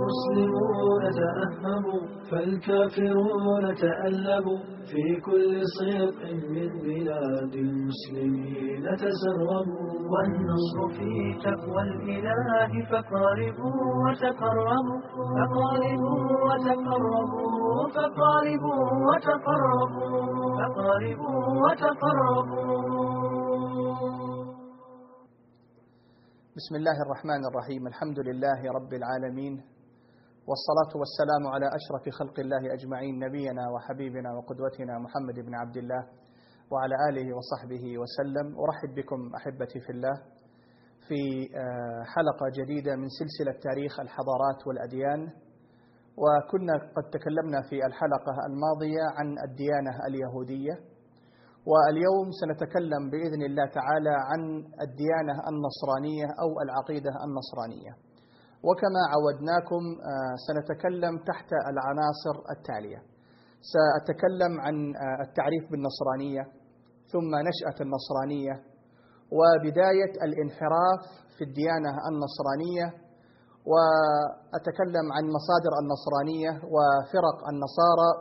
والمسلمون تأهبوا فالكافرون تألبوا في كل صدق من بلاد المسلمين تسربوا. والنصر في تقوى الإله فقاربوا وتقربوا فقاربوا وتقربوا فقاربوا وتقربوا فقاربوا وتقربوا. بسم الله الرحمن الرحيم. الحمد لله رب العالمين، والصلاة والسلام على أشرف خلق الله أجمعين، نبينا وحبيبنا وقدوتنا محمد بن عبد الله وعلى آله وصحبه وسلم. أرحب بكم أحبتي في الله في حلقة جديدة من سلسلة تاريخ الحضارات والأديان. وكنا قد تكلمنا في الحلقة الماضية عن الديانة اليهودية، واليوم سنتكلم بإذن الله تعالى عن الديانة النصرانية أو العقيدة النصرانية. وكما عودناكم سنتكلم تحت العناصر التالية: سأتكلم عن التعريف بالنصرانية، ثم نشأة النصرانية، وبداية الانحراف في الديانة النصرانية، وأتكلم عن مصادر النصرانية وفرق النصارى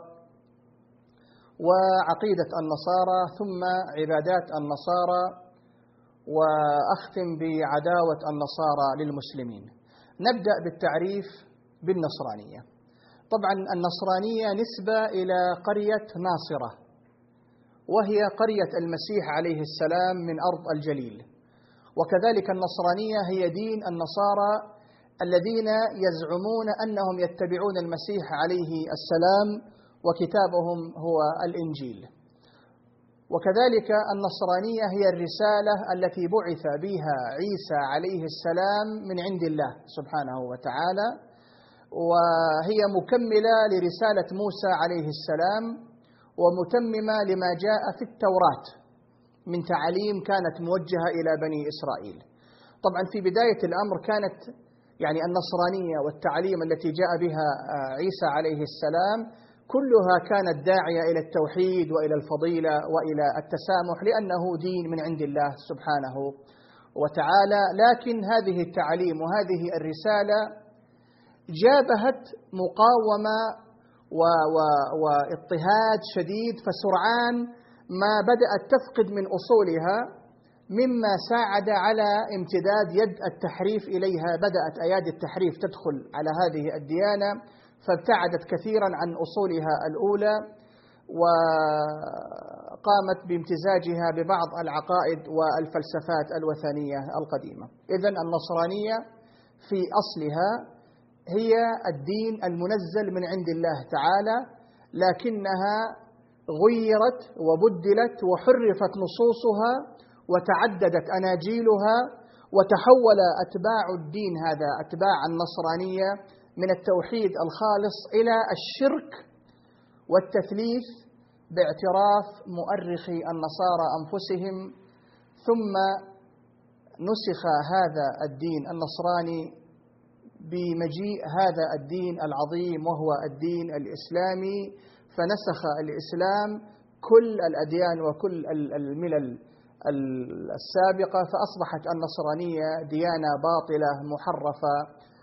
وعقيدة النصارى، ثم عبادات النصارى، وأختم بعداوة النصارى للمسلمين. نبدأ بالتعريف بالنصرانية. طبعا النصرانية نسبة إلى قرية ناصرة، وهي قرية المسيح عليه السلام من أرض الجليل. وكذلك النصرانية هي دين النصارى الذين يزعمون أنهم يتبعون المسيح عليه السلام وكتابهم هو الإنجيل. وكذلك النصرانية هي الرسالة التي بعث بها عيسى عليه السلام من عند الله سبحانه وتعالى، وهي مكملة لرسالة موسى عليه السلام، ومتممة لما جاء في التوراة من تعاليم كانت موجهة إلى بني إسرائيل. طبعا في بداية الأمر كانت النصرانية والتعاليم التي جاء بها عيسى عليه السلام كلها كانت داعية إلى التوحيد وإلى الفضيلة وإلى التسامح، لأنه دين من عند الله سبحانه وتعالى. لكن هذه التعاليم وهذه الرسالة جابهت مقاومة واضطهاد شديد، فسرعان ما بدأت تفقد من أصولها، مما ساعد على امتداد يد التحريف إليها. بدأت أيادي التحريف تدخل على هذه الديانة، فابتعدت كثيرا عن أصولها الأولى، وقامت بامتزاجها ببعض العقائد والفلسفات الوثنية القديمة. إذن النصرانية في أصلها هي الدين المنزل من عند الله تعالى، لكنها غيرت وبدلت وحرفت نصوصها وتعددت أناجيلها، وتحول أتباع الدين هذا أتباع النصرانية من التوحيد الخالص إلى الشرك والتثليث باعتراف مؤرخي النصارى أنفسهم. ثم نسخ هذا الدين النصراني بمجيء هذا الدين العظيم وهو الدين الإسلامي، فنسخ الإسلام كل الأديان وكل الملل السابقة، فأصبحت النصرانية ديانة باطلة محرفة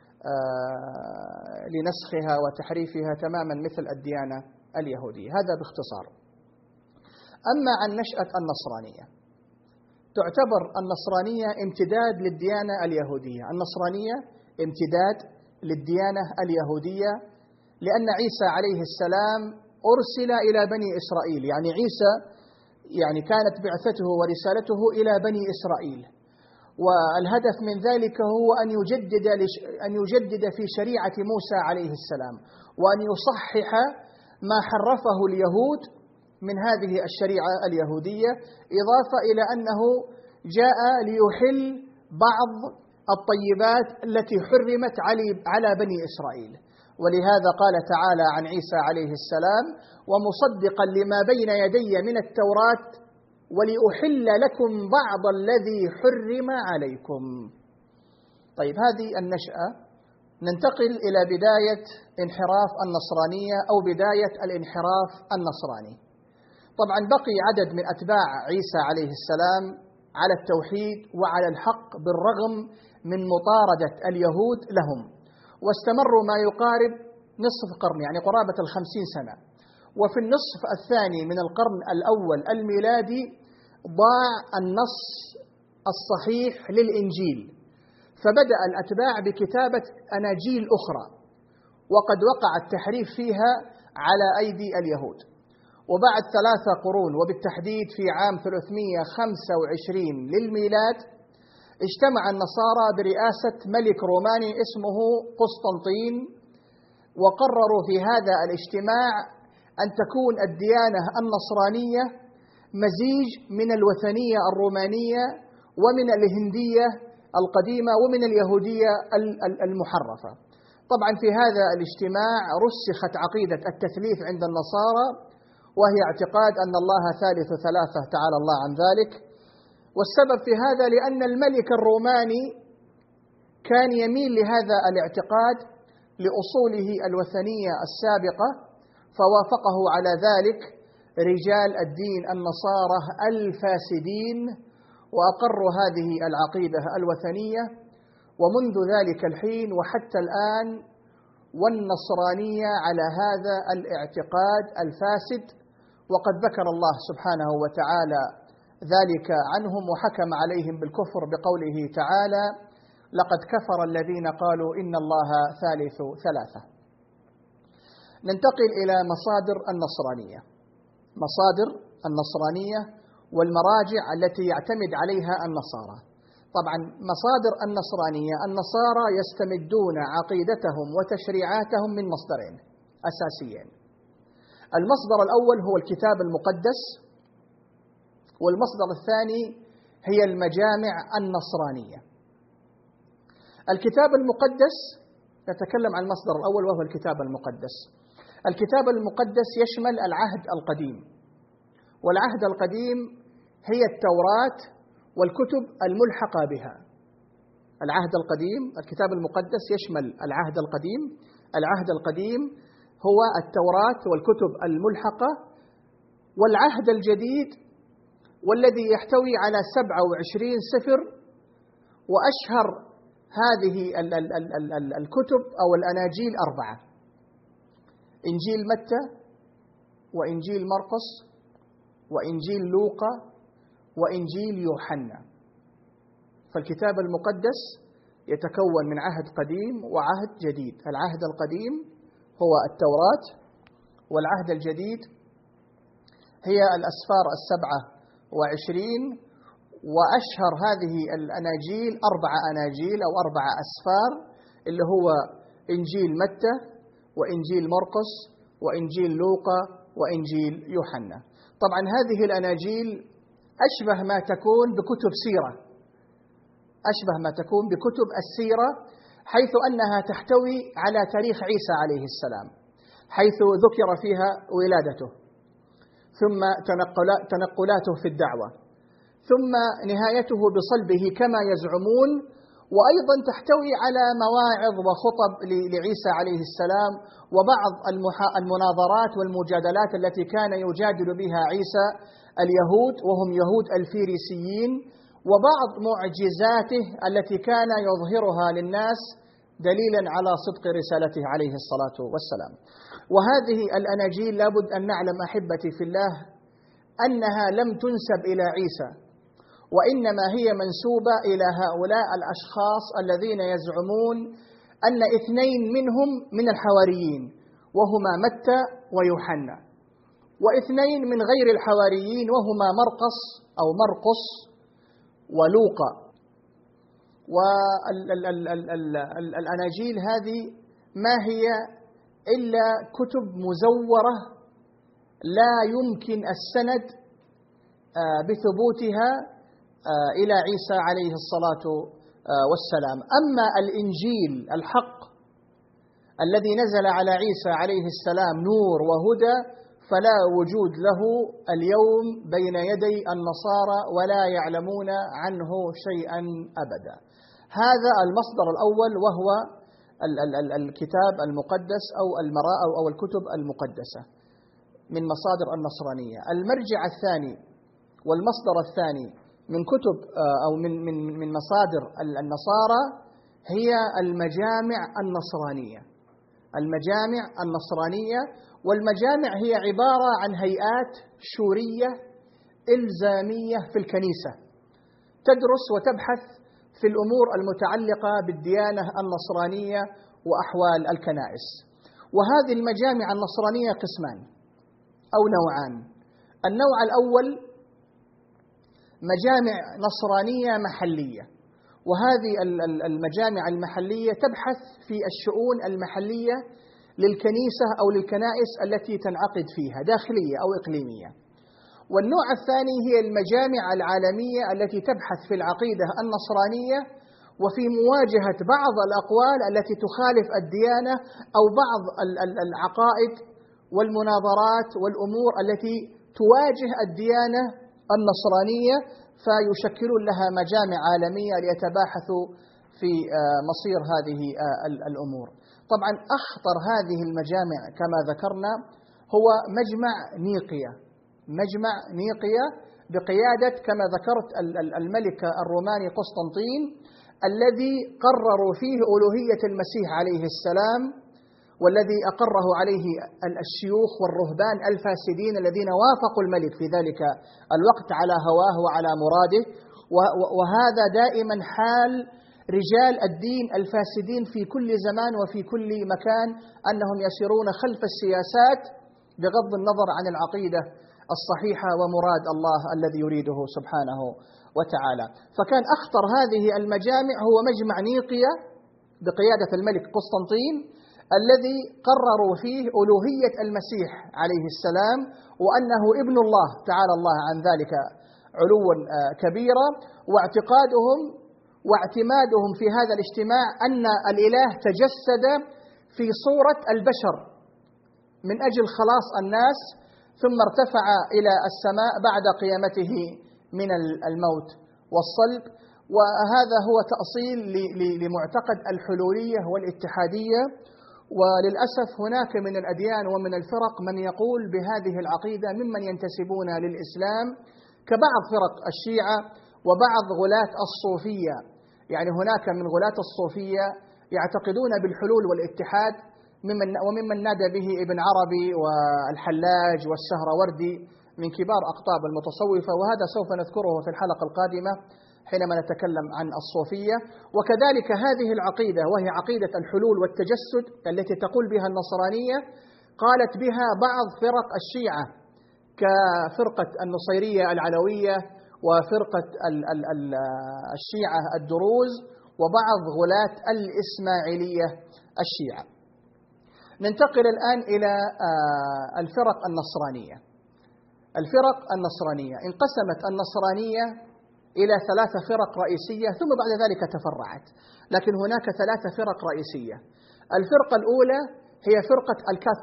لنسخها وتحريفها تماما مثل الديانة اليهودية. هذا باختصار. أما عن نشأة النصرانية، تعتبر النصرانية امتداد للديانة اليهودية. النصرانية امتداد للديانة اليهودية، لأن عيسى عليه السلام أرسل إلى بني إسرائيل، يعني عيسى كانت بعثته ورسالته إلى بني إسرائيل، والهدف من ذلك هو أن يجدد في شريعة موسى عليه السلام، وأن يصحح ما حرفه اليهود من هذه الشريعة اليهودية، إضافة إلى أنه جاء ليحل بعض الطيبات التي حرمت على بني إسرائيل. ولهذا قال تعالى عن عيسى عليه السلام: ومصدقا لما بين يدي من التوراة ولأحل لكم بعض الذي حرم عليكم. طيب، هذه النشأة. ننتقل إلى بداية انحراف النصرانية أو بداية الانحراف النصراني. طبعا بقي عدد من أتباع عيسى عليه السلام على التوحيد وعلى الحق بالرغم من مطاردة اليهود لهم، واستمروا ما يقارب نصف قرن، يعني قرابة 50 سنة. وفي النصف الثاني من القرن الأول الميلادي ضاع النص الصحيح للإنجيل، فبدأ الأتباع بكتابة أناجيل أخرى، وقد وقع التحريف فيها على أيدي اليهود. وبعد 3 قرون، وبالتحديد في عام 325 للميلاد، اجتمع النصارى برئاسة ملك روماني اسمه قسطنطين، وقرروا في هذا الاجتماع أن تكون الديانة النصرانية مزيج من الوثنية الرومانية ومن الهندية القديمة ومن اليهودية المحرفة. طبعا في هذا الاجتماع رسخت عقيدة التثليث عند النصارى، وهي اعتقاد أن الله ثالث ثلاثة تعالى الله عن ذلك. والسبب في هذا لأن الملك الروماني كان يميل لهذا الاعتقاد لأصوله الوثنية السابقة، فوافقه على ذلك رجال الدين النصارى الفاسدين، وأقروا هذه العقيدة الوثنية. ومنذ ذلك الحين وحتى الآن والنصرانية على هذا الاعتقاد الفاسد، وقد ذكر الله سبحانه وتعالى ذلك عنهم وحكم عليهم بالكفر بقوله تعالى: لقد كفر الذين قالوا إن الله ثالث ثلاثة. ننتقل إلى مصادر النصرانية. مصادر النصرانية والمراجع التي يعتمد عليها النصارى. طبعا مصادر النصرانية، النصارى يستمدون عقيدتهم وتشريعاتهم من مصدرين أساسيين. المصدر الأول هو الكتاب المقدس، والمصدر الثاني هي المجامع النصرانية. الكتاب المقدس، نتكلم عن المصدر الأول وهو الكتاب المقدس. الكتاب المقدس يشمل العهد القديم، والعهد القديم هي التوراة والكتب الملحقة بها. العهد القديم، الكتاب المقدس يشمل العهد القديم. العهد القديم هو التوراة والكتب الملحقة، والعهد الجديد والذي يحتوي على 27 سفر. وأشهر هذه الكتب أو الأناجيل 4: إنجيل متى، وإنجيل مرقس، وإنجيل لوقا، وإنجيل يوحنا. فالكتاب المقدس يتكون من عهد قديم وعهد جديد. العهد القديم هو التوراة، والعهد الجديد هي الأسفار 27. وأشهر هذه الأناجيل 4 أناجيل أو 4 أسفار، اللي هو إنجيل متى، وإنجيل مرقس، وإنجيل لوقا، وإنجيل يوحنا. طبعا هذه الأناجيل أشبه ما تكون بكتب سيرة، أشبه ما تكون بكتب السيرة، حيث أنها تحتوي على تاريخ عيسى عليه السلام، حيث ذكر فيها ولادته، ثم تنقلاته في الدعوة، ثم نهايته بصلبه كما يزعمون. وأيضا تحتوي على مواعظ وخطب لعيسى عليه السلام، وبعض المناظرات والمجادلات التي كان يجادل بها عيسى اليهود، وهم يهود الفيريسيين، وبعض معجزاته التي كان يظهرها للناس دليلا على صدق رسالته عليه الصلاة والسلام. وهذه الأناجيل لابد أن نعلم أحبتي في الله أنها لم تنسب إلى عيسى، وإنما هي منسوبة إلى هؤلاء الأشخاص الذين يزعمون أن 2 منهم من الحواريين، وهما متى ويوحنا، و2 من غير الحواريين وهما مرقس ولوقا. والأناجيل هذه ما هي إلا كتب مزورة لا يمكن السند بثبوتها إلى عيسى عليه الصلاة والسلام. أما الإنجيل الحق الذي نزل على عيسى عليه السلام نور وهدى، فلا وجود له اليوم بين يدي النصارى، ولا يعلمون عنه شيئا أبدا. هذا المصدر الأول، وهو الكتاب المقدس أو الكتب المقدسة من مصادر النصرانية. المرجع الثاني والمصدر الثاني من كتب أو من مصادر النصارى هي المجامع النصرانية. المجامع النصرانية، والمجامع هي عبارة عن هيئات شورية إلزامية في الكنيسة تدرس وتبحث في الأمور المتعلقة بالديانة النصرانية وأحوال الكنائس. وهذه المجامع النصرانية قسمان أو نوعان. النوع الأول مجامع نصرانية محلية، وهذه المجامع المحلية تبحث في الشؤون المحلية للكنيسة أو للكنائس التي تنعقد فيها داخلية أو إقليمية. والنوع الثاني هي المجامع العالمية التي تبحث في العقيدة النصرانية وفي مواجهة بعض الأقوال التي تخالف الديانة أو بعض العقائد والمناظرات والأمور التي تواجه الديانة النصرانية، فيشكلون لها مجامع عالمية ليتباحثوا في مصير هذه الأمور. طبعا أخطر هذه المجامع كما ذكرنا هو مجمع نيقيا. مجمع نيقيا بقيادة كما ذكرت الملك الروماني قسطنطين، الذي قرروا فيه ألوهية المسيح عليه السلام، والذي أقره عليه الشيوخ والرهبان الفاسدين الذين وافقوا الملك في ذلك الوقت على هواه وعلى مراده. وهذا دائما حال رجال الدين الفاسدين في كل زمان وفي كل مكان، أنهم يسيرون خلف السياسات بغض النظر عن العقيدة الصحيحة ومراد الله الذي يريده سبحانه وتعالى. فكان أخطر هذه المجامع هو مجمع نيقيا بقيادة الملك قسطنطين، الذي قرروا فيه ألوهية المسيح عليه السلام وأنه ابن الله تعالى الله عن ذلك علوا كبيرا. واعتقادهم واعتمادهم في هذا الاجتماع أن الإله تجسد في صورة البشر من أجل خلاص الناس، ثم ارتفع إلى السماء بعد قيامته من الموت والصلب. وهذا هو تأصيل لمعتقد الحلولية والاتحادية. وللأسف هناك من الأديان ومن الفرق من يقول بهذه العقيدة ممن ينتسبون للإسلام، كبعض فرق الشيعة وبعض غلاة الصوفية. يعني هناك من غلاة الصوفية يعتقدون بالحلول والاتحاد، وممن نادى به ابن عربي والحلاج والسهروردي من كبار أقطاب المتصوفة، وهذا سوف نذكره في الحلقة القادمة حينما نتكلم عن الصوفية. وكذلك هذه العقيدة وهي عقيدة الحلول والتجسد التي تقول بها النصرانية قالت بها بعض فرق الشيعة كفرقة النصيرية العلوية وفرقة الشيعة الدروز وبعض غلاة الإسماعيلية الشيعة. ننتقل الآن إلى الفرق النصرانية. الفرق النصرانية انقسمت النصرانية إلى 3 فرق رئيسية، ثم بعد ذلك تفرعت، لكن هناك 3 فرق رئيسية. الفرقة الأولى هي فرقة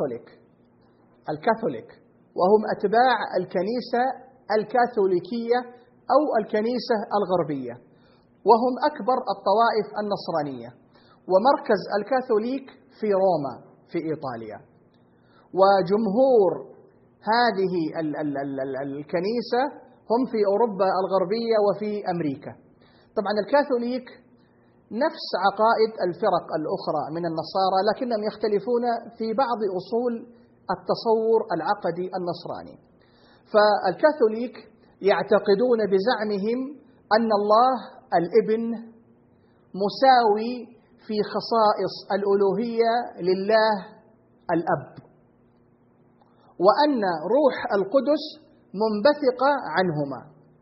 الكاثوليك، وهم أتباع الكنيسة الكاثوليكية أو الكنيسة الغربية، وهم أكبر الطوائف النصرانية، ومركز الكاثوليك في روما في إيطاليا. وجمهور هذه الكنيسة هم في أوروبا الغربية وفي أمريكا. طبعا الكاثوليك نفس عقائد الفرق الأخرى من النصارى، لكنهم يختلفون في بعض أصول التصور العقدي النصراني. فالكاثوليك يعتقدون بزعمهم أن الله الابن مساوي في خصائص الألوهية لله الأب، وأن روح القدس منبثقة عنهما.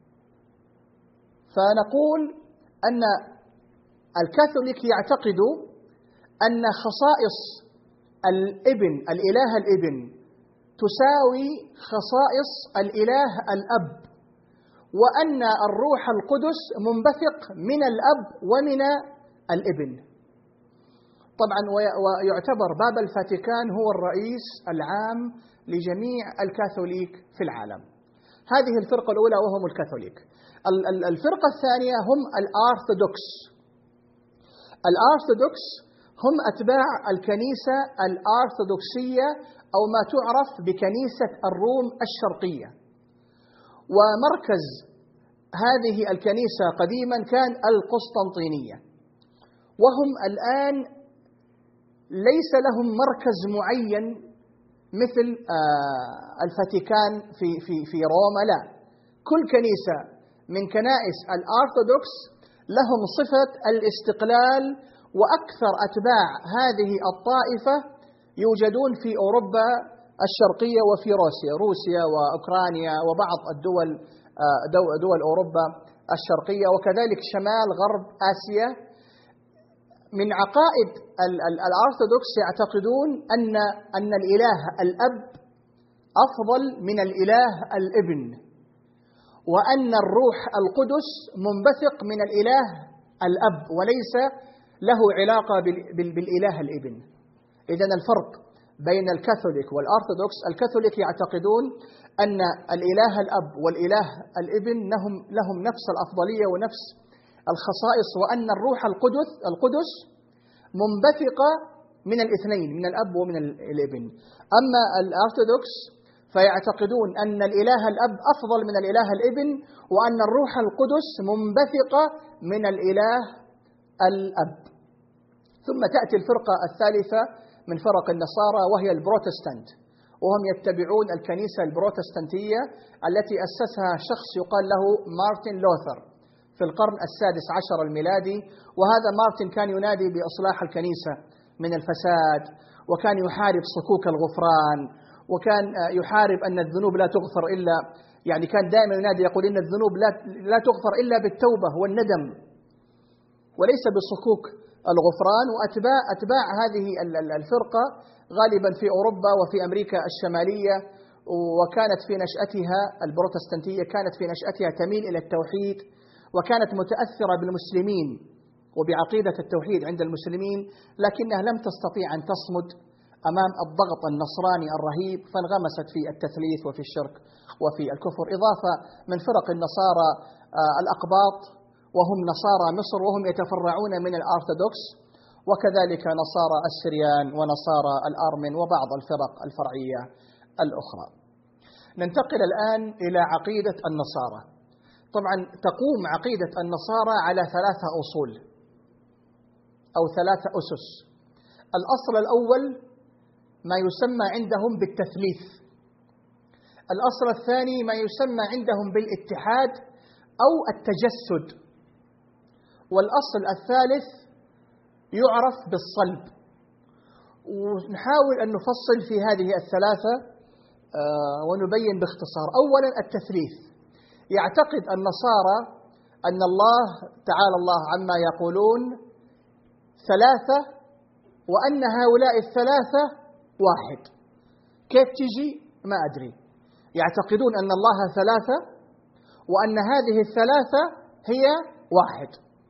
فنقول أن الكاثوليك يعتقد أن خصائص الابن الإله الابن تساوي خصائص الإله الأب، وأن الروح القدس منبثق من الأب ومن الابن. طبعا ويعتبر بابا الفاتيكان هو الرئيس العام لجميع الكاثوليك في العالم. هذه الفرقة الأولى وهم الكاثوليك. الفرقة الثانية هم الأرثوذكس هم أتباع الكنيسة الأرثوذكسية أو ما تعرف بكنيسة الروم الشرقية. ومركز هذه الكنيسة قديما كان القسطنطينية، وهم الآن ليس لهم مركز معين مثل الفاتيكان في روما، لا، كل كنيسة من كنائس الأرثوذكس لهم صفة الاستقلال، وأكثر أتباع هذه الطائفة يوجدون في أوروبا الشرقية وفي روسيا وأوكرانيا وبعض الدول دول أوروبا الشرقية، وكذلك شمال غرب آسيا. من عقائد الأرثوذكس يعتقدون أن الإله الأب أفضل من الإله الابن، وأن الروح القدس منبثق من الإله الأب وليس له علاقة بالإله الابن. إذن الفرق بين الكاثوليك والأرثوذكس: الكاثوليك يعتقدون أن الإله الأب والإله الابن لهم نفس الأفضلية ونفس الخصائص، وأن الروح القدس منبثقة من الاثنين، من الأب ومن الابن. أما الأرثوذكس فيعتقدون أن الإله الأب أفضل من الإله الابن، وأن الروح القدس منبثقة من الإله الأب. ثم تأتي الفرقة الثالثة من فرق النصارى، وهي البروتستانت، وهم يتبعون الكنيسة البروتستانتية التي أسسها شخص يقال له مارتن لوثر في القرن السادس عشر الميلادي. وهذا مارتن كان ينادي بإصلاح الكنيسة من الفساد، وكان يحارب صكوك الغفران، وكان يحارب أن الذنوب لا تغفر إلا، يعني كان دائما ينادي يقول إن الذنوب لا تغفر إلا بالتوبة والندم وليس بصكوك الغفران. وأتباع هذه الفرقة غالبا في أوروبا وفي أمريكا الشمالية، وكانت في نشأتها البروتستانتية كانت في نشأتها تميل إلى التوحيد، وكانت متأثرة بالمسلمين وبعقيدة التوحيد عند المسلمين، لكنها لم تستطيع أن تصمد أمام الضغط النصراني الرهيب، فانغمست في التثليث وفي الشرك وفي الكفر. إضافة من فرق النصارى الأقباط، وهم نصارى مصر، وهم يتفرعون من الأرثوذكس، وكذلك نصارى السريان ونصارى الأرمن وبعض الفرق الفرعية الأخرى. ننتقل الآن إلى عقيدة النصارى. طبعا تقوم عقيدة النصارى على 3 أصول أو 3 أسس. الأصل الأول ما يسمى عندهم بالتثليث، الأصل الثاني ما يسمى عندهم بالاتحاد أو التجسد، والأصل الثالث يعرف بالصلب. ونحاول أن نفصل في هذه الثلاثة ونبين باختصار. أولا التثليث: يعتقد النصارى أن الله تعالى الله عما يقولون 3، وأن هؤلاء ال3 واحد. كيف تجي؟ ما أدري. يعتقدون أن الله 3 وأن هذه ال3 هي واحد،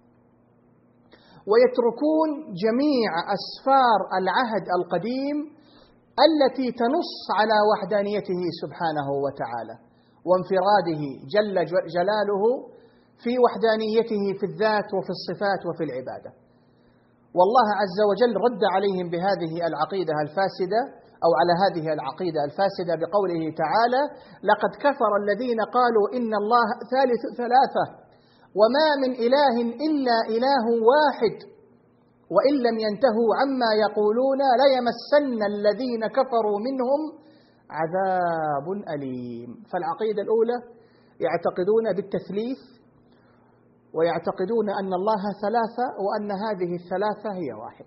ويتركون جميع أسفار العهد القديم التي تنص على وحدانيته سبحانه وتعالى وانفراده جل جلاله في وحدانيته في الذات وفي الصفات وفي العبادة. والله عز وجل رد عليهم بهذه العقيدة الفاسدة، أو على هذه العقيدة الفاسدة، بقوله تعالى: لقد كفر الذين قالوا إن الله ثالث 3 وما من إله إلا إله واحد وإن لم ينتهوا عما يقولون ليمسن الذين كفروا منهم عذاب أليم. فالعقيدة الأولى يعتقدون بالتثليث، ويعتقدون أن الله 3 وأن هذه ال3 هي واحد.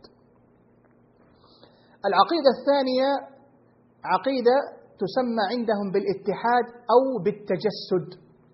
العقيدة الثانية عقيدة تسمى عندهم بالاتحاد أو بالتجسد.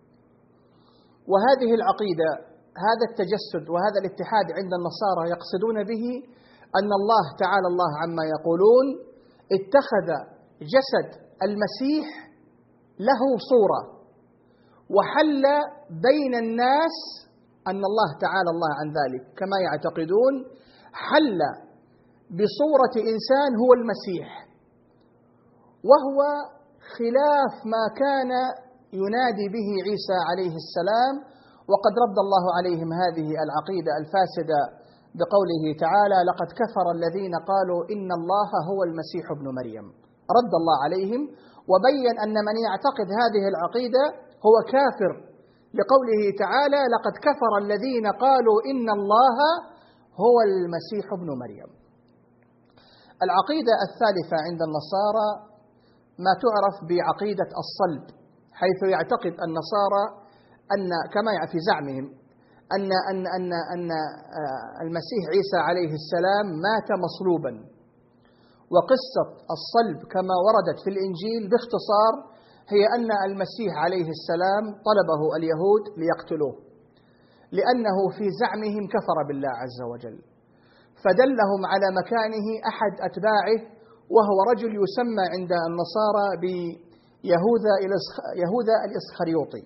وهذه العقيدة، هذا التجسد وهذا الاتحاد عند النصارى يقصدون به أن الله تعالى الله عما يقولون اتخذ جسد المسيح له صورة، وحل بين الناس، أن الله تعالى الله عن ذلك كما يعتقدون حل بصورة إنسان هو المسيح، وهو خلاف ما كان ينادي به عيسى عليه السلام. وقد رد الله عليهم هذه العقيدة الفاسدة بقوله تعالى: لقد كفر الذين قالوا إن الله هو المسيح ابن مريم. رد الله عليهم وبين أن من يعتقد هذه العقيدة هو كافر، لقوله تعالى: لقد كفر الذين قالوا إن الله هو المسيح ابن مريم. العقيدة الثالثة عند النصارى ما تعرف بعقيدة الصلب، حيث يعتقد النصارى أن كما في زعمهم أن المسيح عيسى عليه السلام مات مصلوبا. وقصة الصلب كما وردت في الإنجيل باختصار هي أن المسيح عليه السلام طلبه اليهود ليقتلوه، لأنه في زعمهم كفر بالله عز وجل، فدلهم على مكانه أحد أتباعه وهو رجل يسمى عند النصارى بيهوذا الإسخريوطي.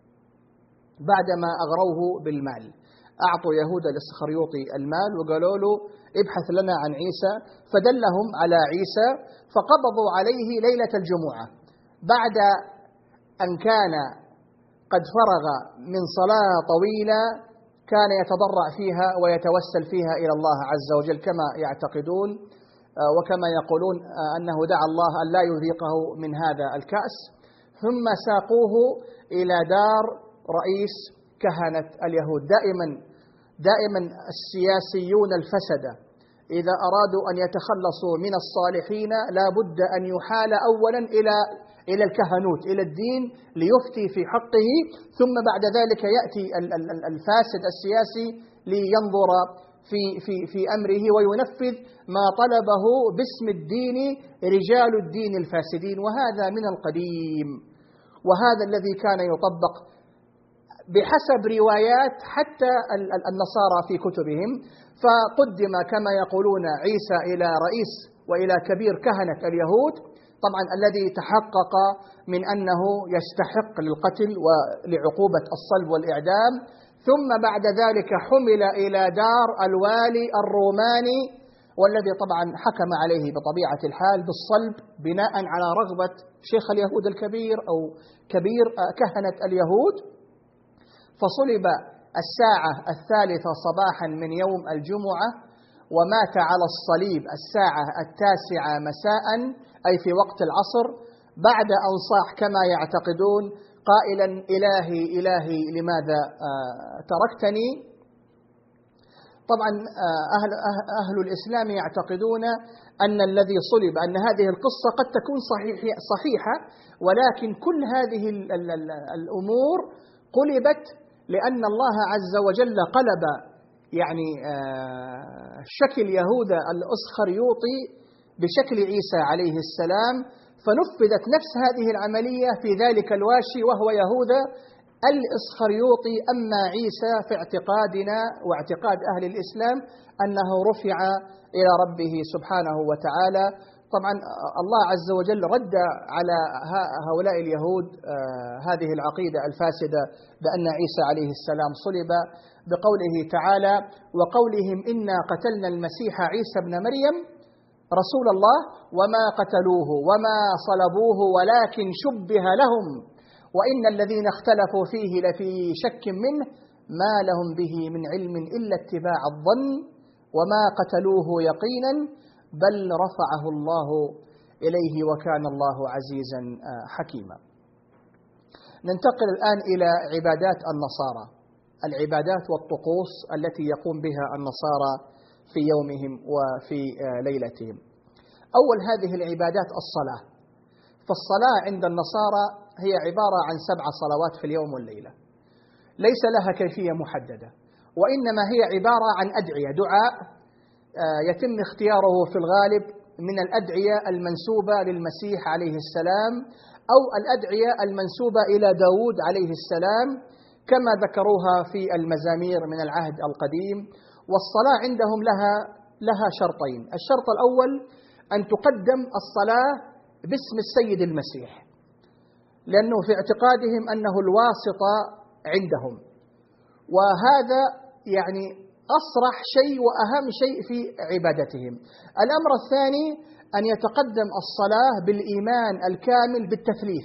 بعدما أغروه بالمال أعطوا يهوذا الإسخريوطي المال وقالوا له ابحث لنا عن عيسى، فدلهم على عيسى، فقبضوا عليه ليلة الجمعة بعد أن كان قد فرغ من صلاة طويلة كان يتضرع فيها ويتوسل فيها إلى الله عز وجل كما يعتقدون، وكما يقولون أنه دعا الله أن لا يذيقه من هذا الكأس. ثم ساقوه إلى دار رئيس كهنة اليهود. دائما السياسيون الفسدة إذا أرادوا أن يتخلصوا من الصالحين لا بد أن يحال أولا إلى الكهنوت، إلى الدين، ليفتي في حقه، ثم بعد ذلك يأتي الفاسد السياسي لينظر في أمره وينفذ ما طلبه باسم الدين رجال الدين الفاسدين. وهذا من القديم، وهذا الذي كان يطبق بحسب روايات حتى النصارى في كتبهم. فقدم كما يقولون عيسى إلى رئيس وإلى كبير كهنة اليهود، طبعا الذي تحقق من أنه يستحق للقتل ولعقوبة الصلب والإعدام. ثم بعد ذلك حمل إلى دار الوالي الروماني، والذي طبعا حكم عليه بطبيعة الحال بالصلب بناء على رغبة شيخ اليهود الكبير أو كبير كهنة اليهود. فصلب الساعة 3 صباحا من يوم الجمعة، ومات على الصليب الساعة 9 مساء أي في وقت العصر، بعد أن صاح كما يعتقدون قائلا إلهي إلهي لماذا تركتني. طبعا أهل الإسلام يعتقدون أن الذي صلب، أن هذه القصة قد تكون صحيحة، ولكن كل هذه الأمور قلبت لأن الله عز وجل قلب يعني شكل يهوذا الإسخريوطي بشكل عيسى عليه السلام، فنفذت نفس هذه العملية في ذلك الواشي وهو يهوذا الإسخريوطي. أما عيسى في اعتقادنا واعتقاد أهل الإسلام أنه رفع إلى ربه سبحانه وتعالى. طبعا الله عز وجل رد على هؤلاء اليهود هذه العقيدة الفاسدة بأن عيسى عليه السلام صلب بقوله تعالى: وقولهم إنا قتلنا المسيح عيسى ابن مريم رسول الله وما قتلوه وما صلبوه ولكن شبه لهم وإن الذين اختلفوا فيه لفي شك منه ما لهم به من علم إلا اتباع الظن وما قتلوه يقينا بل رفعه الله إليه وكان الله عزيزا حكيما. ننتقل الآن إلى عبادات النصارى، العبادات والطقوس التي يقوم بها النصارى في يومهم وفي ليلتهم. أول هذه العبادات الصلاة. فالصلاة عند النصارى هي عبارة عن 7 صلوات في اليوم والليلة، ليس لها كيفية محددة، وإنما هي عبارة عن أدعية، دعاء يتم اختياره في الغالب من الأدعية المنسوبة للمسيح عليه السلام أو الأدعية المنسوبة إلى داود عليه السلام كما ذكروها في المزامير من العهد القديم. والصلاة عندهم لها شرطين: الشرط الأول أن تقدم الصلاة باسم السيد المسيح، لأنه في اعتقادهم أنه الواسطة عندهم، وهذا يعني أصرح شيء وأهم شيء في عبادتهم. الأمر الثاني أن يتقدم الصلاة بالإيمان الكامل بالتثليث.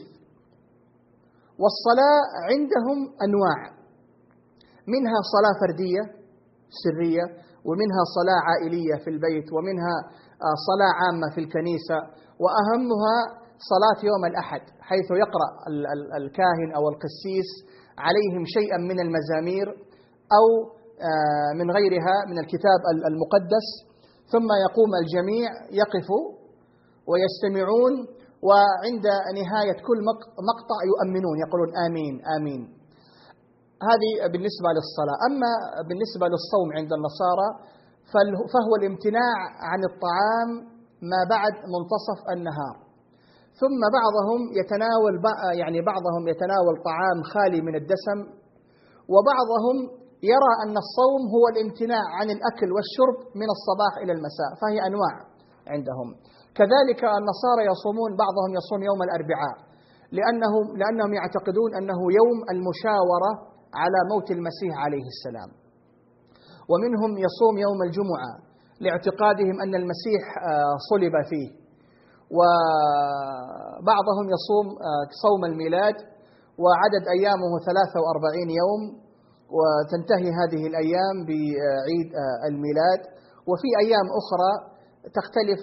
والصلاة عندهم أنواع، منها صلاة فردية سرية، ومنها صلاة عائلية في البيت، ومنها صلاة عامة في الكنيسة، وأهمها صلاة يوم الأحد حيث يقرأ الكاهن أو القسيس عليهم شيئا من المزامير أو من غيرها من الكتاب المقدس، ثم يقوم الجميع يقفوا ويستمعون، وعند نهاية كل مقطع يؤمنون يقولون آمين آمين. هذه بالنسبة للصلاة. أما بالنسبة للصوم عند النصارى فهو الامتناع عن الطعام ما بعد منتصف النهار، ثم بعضهم يتناول طعام خالي من الدسم، وبعضهم يرى أن الصوم هو الامتناع عن الأكل والشرب من الصباح إلى المساء، فهي أنواع عندهم. كذلك النصارى يصومون، بعضهم يصوم يوم الأربعاء لأنهم يعتقدون أنه يوم المشاورة على موت المسيح عليه السلام، ومنهم يصوم يوم الجمعة لاعتقادهم أن المسيح صلب فيه، وبعضهم يصوم صوم الميلاد وعدد أيامه 43 يوم، وتنتهي هذه الأيام بعيد الميلاد. وفي أيام أخرى تختلف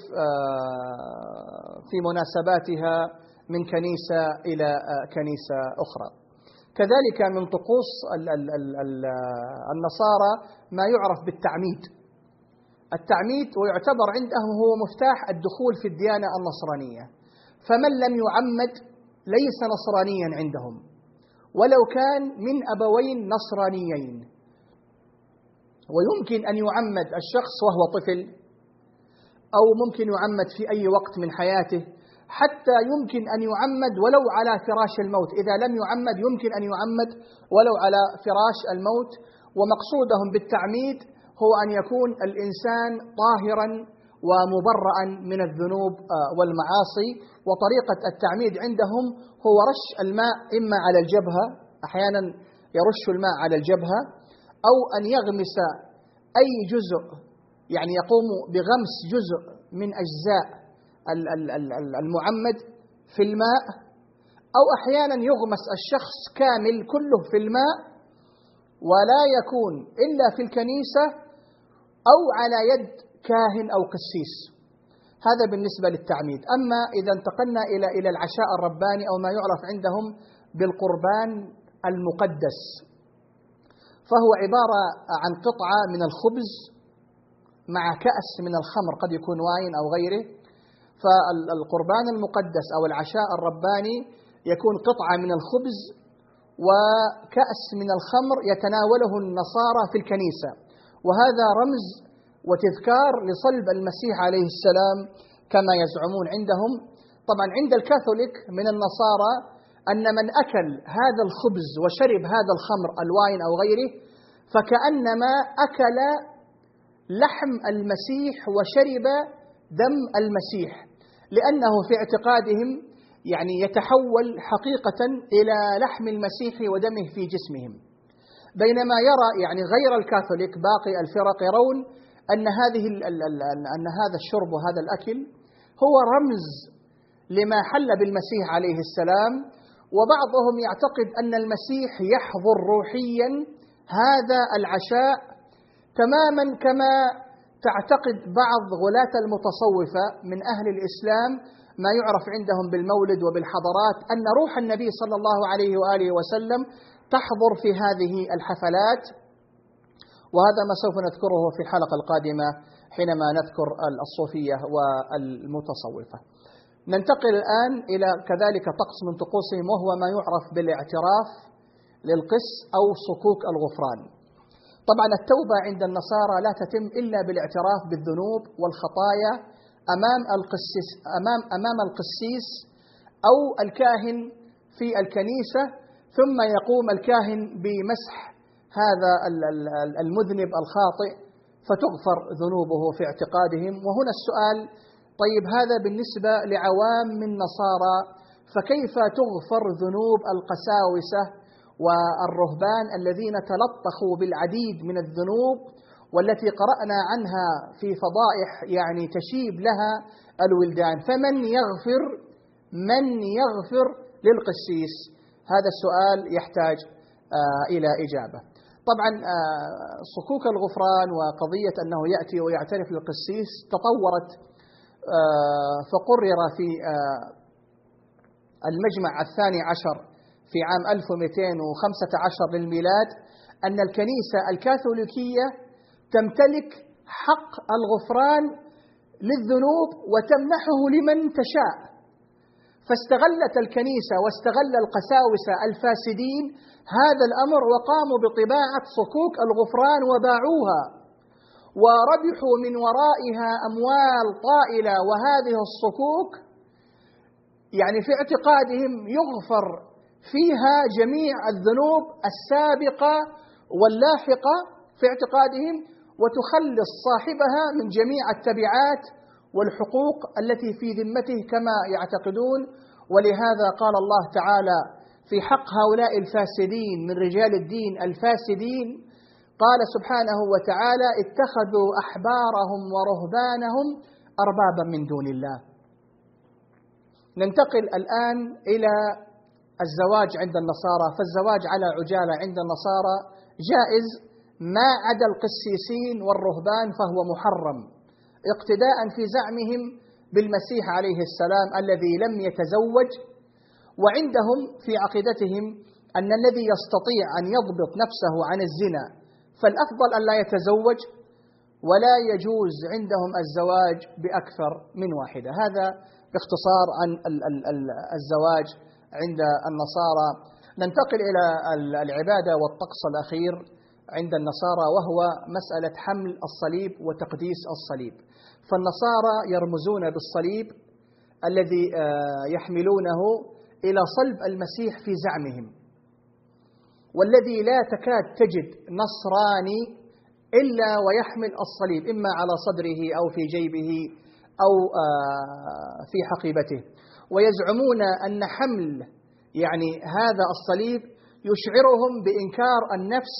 في مناسباتها من كنيسة إلى كنيسة أخرى. كذلك من طقوس النصارى ما يعرف بالتعميد. التعميد ويعتبر عندهم هو مفتاح الدخول في الديانة النصرانية، فمن لم يعمد ليس نصرانيا عندهم ولو كان من أبوين نصرانيين. ويمكن أن يعمد الشخص وهو طفل، أو ممكن يعمد في أي وقت من حياته، حتى يمكن أن يعمد ولو على فراش الموت. إذا لم يعمد يمكن أن يعمد ولو على فراش الموت. ومقصودهم بالتعميد هو أن يكون الإنسان طاهرا ومبرأ من الذنوب والمعاصي. وطريقة التعميد عندهم هو رش الماء إما على الجبهة، أحيانا يرش الماء على الجبهة، أو أن يغمس أي جزء، يعني يقوم بغمس جزء من أجزاء المعمد في الماء، أو أحيانا يغمس الشخص كامل كله في الماء ولا يكون إلا في الكنيسة أو على يد كاهن أو قسيس. هذا بالنسبة للتعميد. أما إذا انتقلنا إلى العشاء الرباني أو ما يعرف عندهم بالقربان المقدس، فهو عبارة عن قطعة من الخبز مع كأس من الخمر، قد يكون واين أو غيره. فالقربان المقدس أو العشاء الرباني يكون قطعة من الخبز وكأس من الخمر يتناوله النصارى في الكنيسة، وهذا رمز وتذكار لصلب المسيح عليه السلام كما يزعمون عندهم. طبعا عند الكاثوليك من النصارى أن من أكل هذا الخبز وشرب هذا الخمر الواين أو غيره فكأنما أكل لحم المسيح وشرب دم المسيح، لأنه في اعتقادهم يعني يتحول حقيقة إلى لحم المسيح ودمه في جسمهم. بينما يرى يعني غير الكاثوليك باقي الفرق يرون أن هذا الشرب وهذا الأكل هو رمز لما حل بالمسيح عليه السلام. وبعضهم يعتقد أن المسيح يحضر روحيا هذا العشاء تماما كما تعتقد بعض غلاة المتصوفة من أهل الإسلام ما يعرف عندهم بالمولد وبالحضرات، أن روح النبي صلى الله عليه وآله وسلم تحضر في هذه الحفلات. وهذا ما سوف نذكره في الحلقة القادمة حينما نذكر الصوفية والمتصوفة. ننتقل الآن إلى كذلك طقس من طقوسهم، وهو ما يعرف بالاعتراف للقس أو صكوك الغفران. طبعا التوبة عند النصارى لا تتم إلا بالاعتراف بالذنوب والخطايا أمام القسيس أو الكاهن في الكنيسة، ثم يقوم الكاهن بمسح هذا المذنب الخاطئ فتغفر ذنوبه في اعتقادهم. وهنا السؤال: طيب هذا بالنسبة لعوام من نصارى، فكيف تغفر ذنوب القساوسة والرهبان الذين تلطخوا بالعديد من الذنوب والتي قرأنا عنها في فضائح يعني تشيب لها الولدان؟ فمن يغفر للقسيس؟ هذا السؤال يحتاج إلى إجابة. طبعا صكوك الغفران وقضية أنه يأتي ويعترف للقسيس تطورت، فقرر في المجمع 12 في عام 1215 للميلاد أن الكنيسة الكاثوليكية تمتلك حق الغفران للذنوب وتمنحه لمن تشاء، فاستغلت الكنيسة واستغل القساوسة الفاسدين هذا الأمر وقاموا بطباعة صكوك الغفران وباعوها وربحوا من ورائها أموال طائلة. وهذه الصكوك يعني في اعتقادهم يغفر فيها جميع الذنوب السابقة واللاحقة في اعتقادهم، وتخلص صاحبها من جميع التبعات والحقوق التي في ذمته كما يعتقدون. ولهذا قال الله تعالى في حق هؤلاء الفاسدين من رجال الدين الفاسدين، قال سبحانه وتعالى: اتخذوا أحبارهم ورهبانهم أربابا من دون الله. ننتقل الآن إلى الزواج عند النصارى. فالزواج على عجالة عند النصارى جائز، ما عدا القسيسين والرهبان فهو محرم، اقتداء في زعمهم بالمسيح عليه السلام الذي لم يتزوج. وعندهم في عقيدتهم أن الذي يستطيع أن يضبط نفسه عن الزنا فالأفضل أن لا يتزوج، ولا يجوز عندهم الزواج بأكثر من واحدة. هذا باختصار عن الزواج عند النصارى. ننتقل إلى العبادة والطقس الأخير عند النصارى، وهو مسألة حمل الصليب وتقديس الصليب. فالنصارى يرمزون بالصليب الذي يحملونه إلى صلب المسيح في زعمهم، والذي لا تكاد تجد نصراني إلا ويحمل الصليب إما على صدره أو في جيبه أو في حقيبته. ويزعمون أن حمل يعني هذا الصليب يشعرهم بإنكار النفس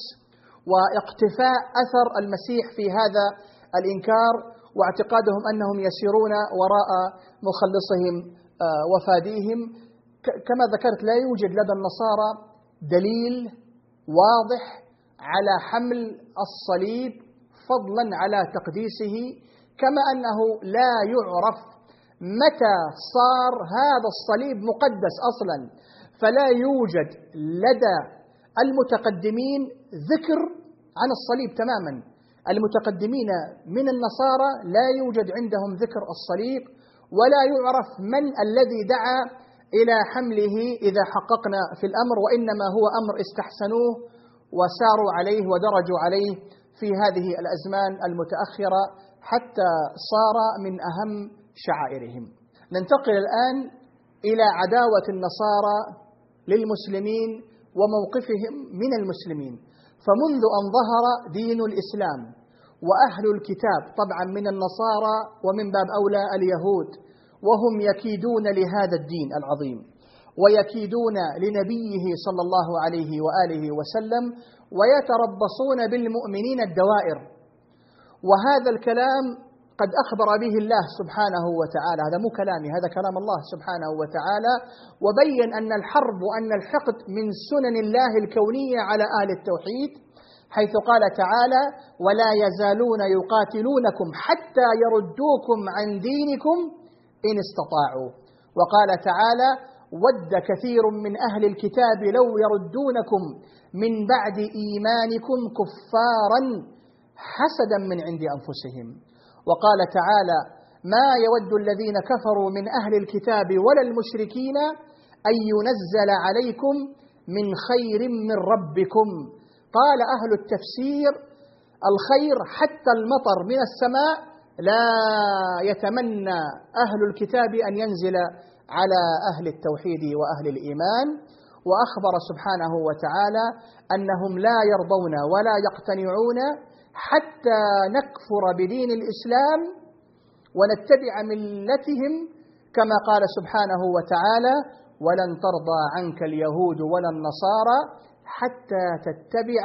واقتفاء أثر المسيح في هذا الإنكار، واعتقادهم أنهم يسيرون وراء مخلصهم وفاديهم. كما ذكرت لا يوجد لدى النصارى دليل واضح على حمل الصليب فضلا على تقديسه، كما أنه لا يعرف متى صار هذا الصليب مقدس أصلا. فلا يوجد لدى المتقدمين ذكر عن الصليب تماما. المتقدمين من النصارى لا يوجد عندهم ذكر الصليب، ولا يعرف من الذي دعا إلى حمله إذا حققنا في الأمر، وإنما هو أمر استحسنوه وساروا عليه ودرجوا عليه في هذه الأزمان المتأخرة حتى صار من أهم شعائرهم. ننتقل الآن إلى عداوة النصارى للمسلمين وموقفهم من المسلمين. فمنذ أن ظهر دين الإسلام وأهل الكتاب طبعا من النصارى ومن باب أولى اليهود، وهم يكيدون لهذا الدين العظيم ويكيدون لنبيه صلى الله عليه وآله وسلم، ويتربصون بالمؤمنين الدوائر. وهذا الكلام قد أخبر به الله سبحانه وتعالى، هذا مو كلامي، هذا كلام الله سبحانه وتعالى، وبين أن الحرب وأن الحقد من سنن الله الكونية على أهل التوحيد، حيث قال تعالى: ولا يزالون يقاتلونكم حتى يردوكم عن دينكم إن استطاعوا. وقال تعالى: ود كثير من أهل الكتاب لو يردونكم من بعد إيمانكم كفارا حسدا من عند أنفسهم. وقال تعالى: ما يود الذين كفروا من أهل الكتاب ولا المشركين أن ينزل عليكم من خير من ربكم. قال أهل التفسير: الخير حتى المطر من السماء لا يتمنى أهل الكتاب أن ينزل على أهل التوحيد وأهل الإيمان. وأخبر سبحانه وتعالى أنهم لا يرضون ولا يقتنعون حتى نكفر بدين الإسلام ونتبع ملتهم، كما قال سبحانه وتعالى: ولن ترضى عنك اليهود ولا النصارى حتى تتبع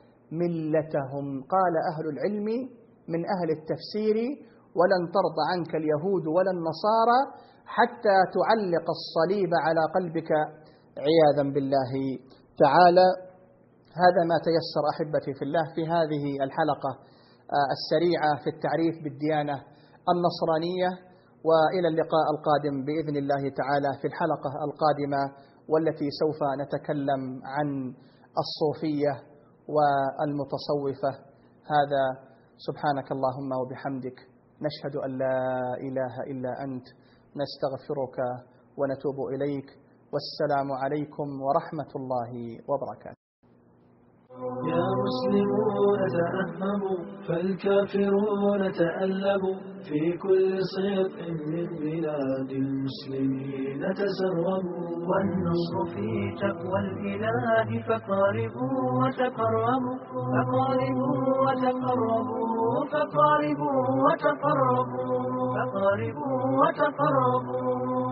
ملتهم. قال أهل العلم من أهل التفسير: ولن ترضى عنك اليهود ولا النصارى حتى تعلق الصليب على قلبك عياذا بالله تعالى. هذا ما تيسر أحبتي في الله في هذه الحلقة السريعة في التعريف بالديانة النصرانية، وإلى اللقاء القادم بإذن الله تعالى في الحلقة القادمة، والتي سوف نتكلم عن الصوفية والمتصوفة. هذا سبحانك اللهم وبحمدك، نشهد أن لا إله إلا أنت، نستغفرك ونتوب إليك، والسلام عليكم ورحمة الله وبركاته. يا مسلمون تأهبوا فالكافرون تألبوا، في كل صدق من بلاد المسلمين تسربوا، والنصر في تقوى الإله فقاربوا وتقربوا، فقاربوا وتقربوا، فقاربوا وتقربوا، فقاربوا وتقربوا.